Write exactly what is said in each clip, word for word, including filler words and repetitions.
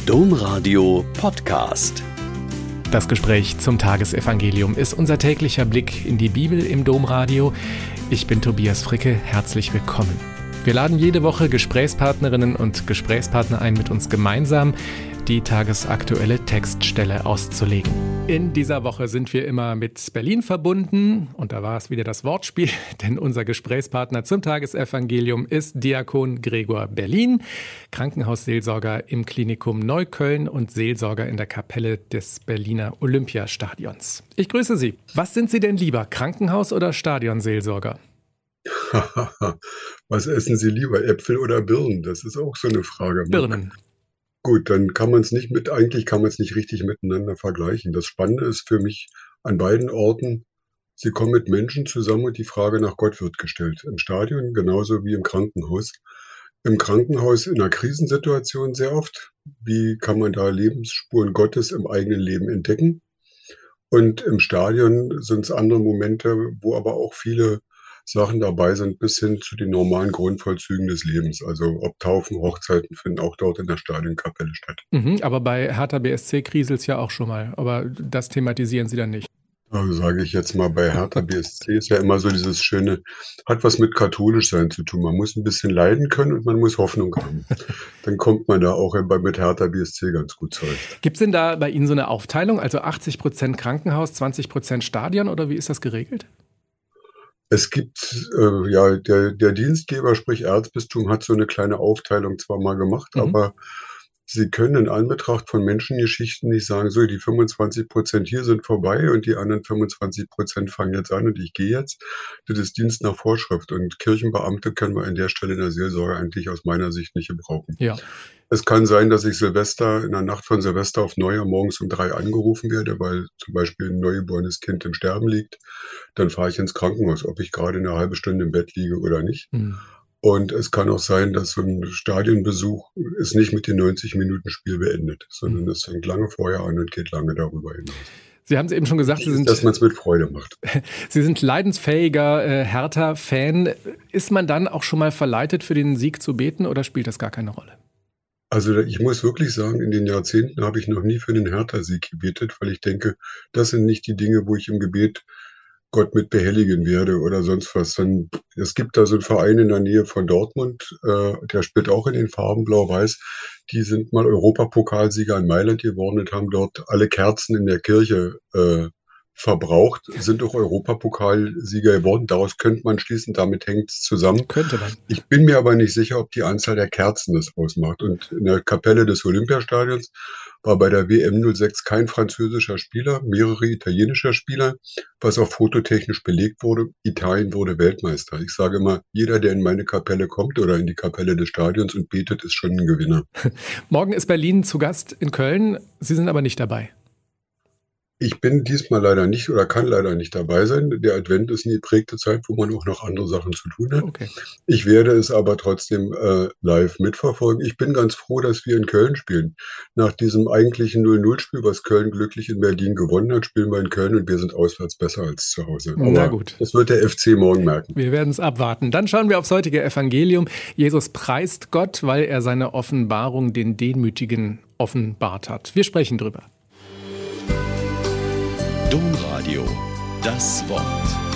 Domradio Podcast. Das Gespräch zum Tagesevangelium ist unser täglicher Blick in die Bibel im Domradio. Ich bin Tobias Fricke, herzlich willkommen. Wir laden jede Woche Gesprächspartnerinnen und Gesprächspartner ein, mit uns gemeinsam die tagesaktuelle Textstelle auszulegen. In dieser Woche sind wir immer mit Berlin verbunden und da war es wieder das Wortspiel, denn unser Gesprächspartner zum Tagesevangelium ist Diakon Gregor Berlin, Krankenhausseelsorger im Klinikum Neukölln und Seelsorger in der Kapelle des Berliner Olympiastadions. Ich grüße Sie. Was sind Sie denn lieber, Krankenhaus- oder Stadionseelsorger? Was essen Sie lieber, Äpfel oder Birnen? Das ist auch so eine Frage. Birnen. Gut, dann kann man es nicht mit, eigentlich kann man es nicht richtig miteinander vergleichen. Das Spannende ist für mich an beiden Orten, Sie kommen mit Menschen zusammen und die Frage nach Gott wird gestellt. Im Stadion genauso wie im Krankenhaus. Im Krankenhaus in einer Krisensituation sehr oft. Wie kann man da Lebensspuren Gottes im eigenen Leben entdecken? Und im Stadion sind es andere Momente, wo aber auch viele Sachen dabei sind, bis hin zu den normalen Grundvollzügen des Lebens. Also ob Taufen, Hochzeiten finden auch dort in der Stadionkapelle statt. Mhm, aber bei Hertha B S C kriselt es ja auch schon mal. Aber das thematisieren Sie dann nicht. Also sage ich jetzt mal, bei Hertha B S C ist ja immer so dieses schöne, hat was mit katholisch sein zu tun. Man muss ein bisschen leiden können und man muss Hoffnung haben. Dann kommt man da auch mit Hertha B S C ganz gut zurecht. Gibt es denn da bei Ihnen so eine Aufteilung, also achtzig Prozent Krankenhaus, zwanzig Prozent Stadion oder wie ist das geregelt? Es gibt, äh, ja, der, der Dienstgeber, sprich Erzbistum, hat so eine kleine Aufteilung zwar mal gemacht, Mhm. aber Sie können in Anbetracht von Menschengeschichten nicht sagen, so, die fünfundzwanzig Prozent hier sind vorbei und die anderen fünfundzwanzig Prozent fangen jetzt an und ich gehe jetzt. Das ist Dienst nach Vorschrift und Kirchenbeamte können wir an der Stelle in der Seelsorge eigentlich aus meiner Sicht nicht gebrauchen. Ja. Es kann sein, dass ich Silvester, in der Nacht von Silvester auf Neujahr morgens um drei angerufen werde, weil zum Beispiel ein neugeborenes Kind im Sterben liegt. Dann fahre ich ins Krankenhaus, ob ich gerade eine halbe Stunde im Bett liege oder nicht. Mhm. Und es kann auch sein, dass so ein Stadionbesuch ist nicht mit den neunzig Minuten Spiel beendet, sondern es fängt lange vorher an und geht lange darüber hinaus. Sie haben es eben schon gesagt, Sie sind, Dass man es mit Freude macht. Sie sind leidensfähiger äh, Hertha-Fan. Ist man dann auch schon mal verleitet, für den Sieg zu beten oder spielt das gar keine Rolle? Also ich muss wirklich sagen, in den Jahrzehnten habe ich noch nie für den Hertha-Sieg gebetet, weil ich denke, das sind nicht die Dinge, wo ich im Gebet Gott mit behelligen werde oder sonst was. Dann, es gibt da so einen Verein in der Nähe von Dortmund, äh, der spielt auch in den Farben Blau-Weiß. Die sind mal Europapokalsieger in Mailand geworden und haben dort alle Kerzen in der Kirche äh, verbraucht, sind auch Europapokalsieger geworden. Daraus könnte man schließen, damit hängt es zusammen. Könnte man. Ich bin mir aber nicht sicher, ob die Anzahl der Kerzen das ausmacht. Und in der Kapelle des Olympiastadions war bei der W M null sechs kein französischer Spieler, mehrere italienischer Spieler, was auch fototechnisch belegt wurde. Italien wurde Weltmeister. Ich sage immer, jeder, der in meine Kapelle kommt oder in die Kapelle des Stadions und betet, ist schon ein Gewinner. Morgen ist Berlin zu Gast in Köln. Sie sind aber nicht dabei. Ich bin diesmal leider nicht oder kann leider nicht dabei sein. Der Advent ist eine geprägte Zeit, wo man auch noch andere Sachen zu tun hat. Okay. Ich werde es aber trotzdem äh, live mitverfolgen. Ich bin ganz froh, dass wir in Köln spielen. Nach diesem eigentlichen null null Spiel, was Köln glücklich in Berlin gewonnen hat, spielen wir in Köln und wir sind auswärts besser als zu Hause. Aber Na gut. Das wird der F C morgen merken. Wir werden es abwarten. Dann schauen wir aufs heutige Evangelium. Jesus preist Gott, weil er seine Offenbarung den Demütigen offenbart hat. Wir sprechen drüber. Domradio, das Wort.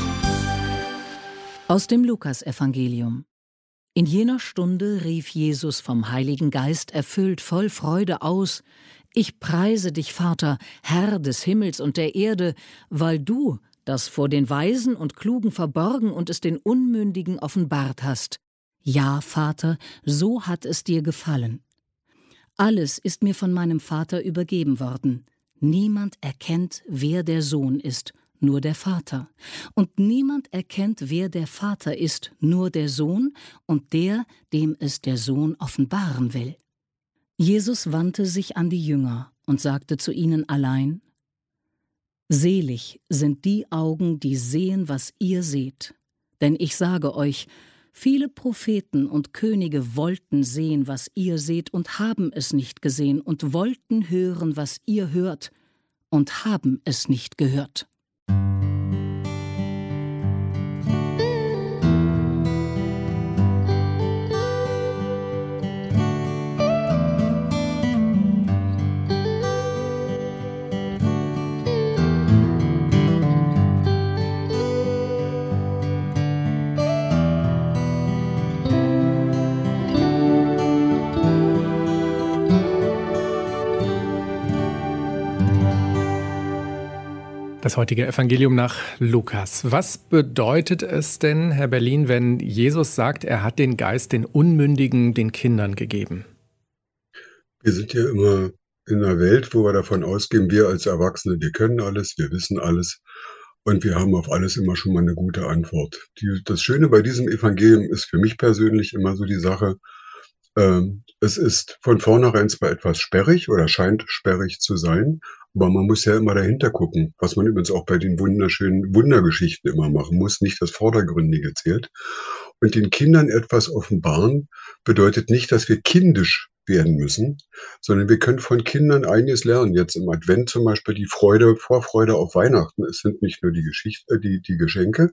Aus dem Lukasevangelium. In jener Stunde rief Jesus vom Heiligen Geist erfüllt voll Freude aus: Ich preise dich, Vater, Herr des Himmels und der Erde, weil du das vor den Weisen und Klugen verborgen und es den Unmündigen offenbart hast. Ja, Vater, so hat es dir gefallen. Alles ist mir von meinem Vater übergeben worden. Niemand erkennt, wer der Sohn ist, nur der Vater. Und niemand erkennt, wer der Vater ist, nur der Sohn und der, dem es der Sohn offenbaren will. Jesus wandte sich an die Jünger und sagte zu ihnen allein: Selig sind die Augen, die sehen, was ihr seht. Denn ich sage euch, viele Propheten und Könige wollten sehen, was ihr seht, und haben es nicht gesehen, und wollten hören, was ihr hört, und haben es nicht gehört. Das heutige Evangelium nach Lukas. Was bedeutet es denn, Herr Berlin, wenn Jesus sagt, er hat den Geist den Unmündigen, den Kindern gegeben? Wir sind ja immer in einer Welt, wo wir davon ausgehen, wir als Erwachsene, wir können alles, wir wissen alles und wir haben auf alles immer schon mal eine gute Antwort. Die, das Schöne bei diesem Evangelium ist für mich persönlich immer so die Sache, ähm, es ist von vornherein zwar etwas sperrig oder scheint sperrig zu sein, aber man muss ja immer dahinter gucken, was man übrigens auch bei den wunderschönen Wundergeschichten immer machen muss, nicht das Vordergründige zählt. Und den Kindern etwas offenbaren bedeutet nicht, dass wir kindisch werden müssen, sondern wir können von Kindern einiges lernen. Jetzt im Advent zum Beispiel die Freude, Vorfreude auf Weihnachten. Es sind nicht nur die Geschichte, die, die Geschenke,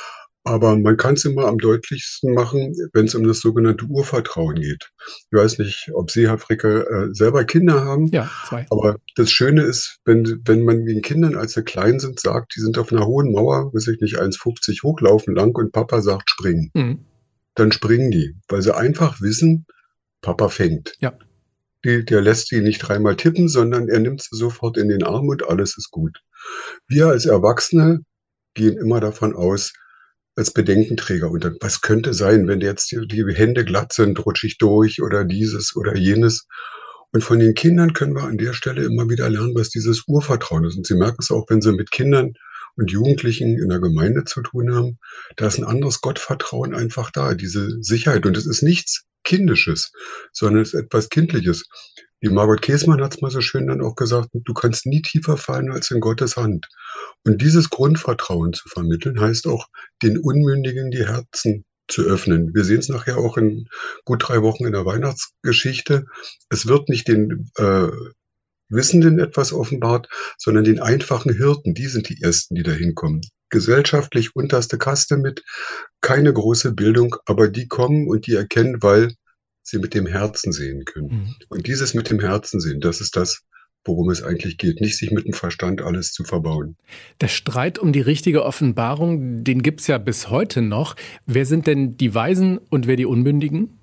aber man kann es immer am deutlichsten machen, wenn es um das sogenannte Urvertrauen geht. Ich weiß nicht, ob Sie, Herr Fricke, äh, selber Kinder haben. Ja, zwei. Aber das Schöne ist, wenn, wenn man den Kindern, als sie klein sind, sagt, die sind auf einer hohen Mauer, weiß ich nicht, eins fünfzig hochlaufen lang und Papa sagt springen. Mhm. Dann springen die, weil sie einfach wissen, Papa fängt. Ja. Die, der lässt sie nicht dreimal tippen, sondern er nimmt sie sofort in den Arm und alles ist gut. Wir als Erwachsene gehen immer davon aus, als Bedenkenträger. Und dann, was könnte sein, wenn jetzt die, die Hände glatt sind, rutsche ich durch oder dieses oder jenes. Und von den Kindern können wir an der Stelle immer wieder lernen, was dieses Urvertrauen ist. Und Sie merken es auch, wenn Sie mit Kindern und Jugendlichen in der Gemeinde zu tun haben, da ist ein anderes Gottvertrauen einfach da, diese Sicherheit. Und es ist nichts Kindisches, sondern es ist etwas Kindliches. Die Margot Käßmann hat es mal so schön dann auch gesagt, du kannst nie tiefer fallen als in Gottes Hand. Und dieses Grundvertrauen zu vermitteln, heißt auch, den Unmündigen die Herzen zu öffnen. Wir sehen es nachher auch in gut drei Wochen in der Weihnachtsgeschichte. Es wird nicht den äh, Wissenden etwas offenbart, sondern den einfachen Hirten. Die sind die Ersten, die da hinkommen. Gesellschaftlich unterste Kaste mit, keine große Bildung, aber die kommen und die erkennen, weil sie mit dem Herzen sehen können. Mhm. Und dieses mit dem Herzen sehen, das ist das, worum es eigentlich geht. Nicht sich mit dem Verstand alles zu verbauen. Der Streit um die richtige Offenbarung, den gibt es ja bis heute noch. Wer sind denn die Weisen und wer die Unmündigen?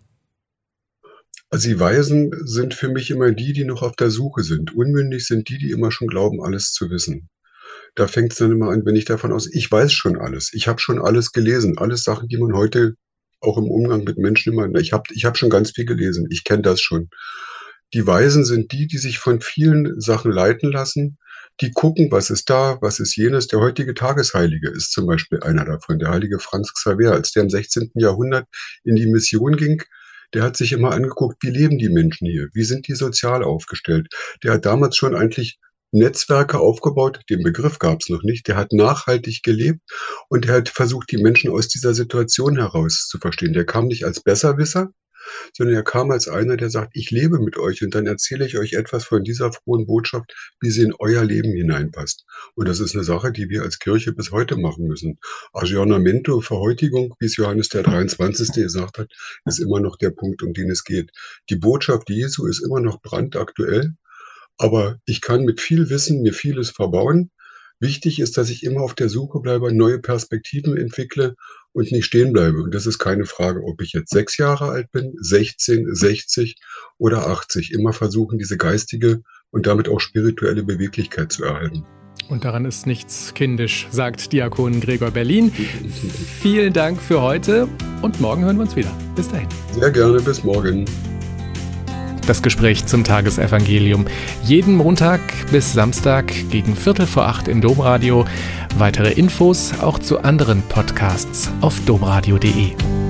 Also die Weisen sind für mich immer die, die noch auf der Suche sind. Unmündig sind die, die immer schon glauben, alles zu wissen. Da fängt es dann immer an, wenn ich davon aus, ich weiß schon alles. Ich habe schon alles gelesen. Alles Sachen, die man heute auch im Umgang mit Menschen immer, ich habe ich hab schon ganz viel gelesen. Ich kenne das schon. Die Weisen sind die, die sich von vielen Sachen leiten lassen, die gucken, was ist da, was ist jenes. Der heutige Tagesheilige ist zum Beispiel einer davon, der heilige Franz Xaver, als der im sechzehnten Jahrhundert in die Mission ging. Der hat sich immer angeguckt, wie leben die Menschen hier, wie sind die sozial aufgestellt. Der hat damals schon eigentlich Netzwerke aufgebaut, den Begriff gab es noch nicht, der hat nachhaltig gelebt und er hat versucht, die Menschen aus dieser Situation heraus zu verstehen. Der kam nicht als Besserwisser, sondern er kam als einer, der sagt, ich lebe mit euch und dann erzähle ich euch etwas von dieser frohen Botschaft, wie sie in euer Leben hineinpasst. Und das ist eine Sache, die wir als Kirche bis heute machen müssen. Aggiornamento, Verhäutigung, wie es Johannes der dreiundzwanzigste gesagt hat, ist immer noch der Punkt, um den es geht. Die Botschaft Jesu ist immer noch brandaktuell, aber ich kann mit viel Wissen mir vieles verbauen. Wichtig ist, dass ich immer auf der Suche bleibe, neue Perspektiven entwickle und nicht stehen bleibe. Und das ist keine Frage, ob ich jetzt sechs Jahre alt bin, sechzehn, sechzig oder achtzig. Immer versuchen, diese geistige und damit auch spirituelle Beweglichkeit zu erhalten. Und daran ist nichts kindisch, sagt Diakon Gregor Berlin. Vielen Dank für heute und morgen hören wir uns wieder. Bis dahin. Sehr gerne, bis morgen. Das Gespräch zum Tagesevangelium. Jeden Montag bis Samstag gegen Viertel vor acht im Domradio. Weitere Infos auch zu anderen Podcasts auf domradio punkt de.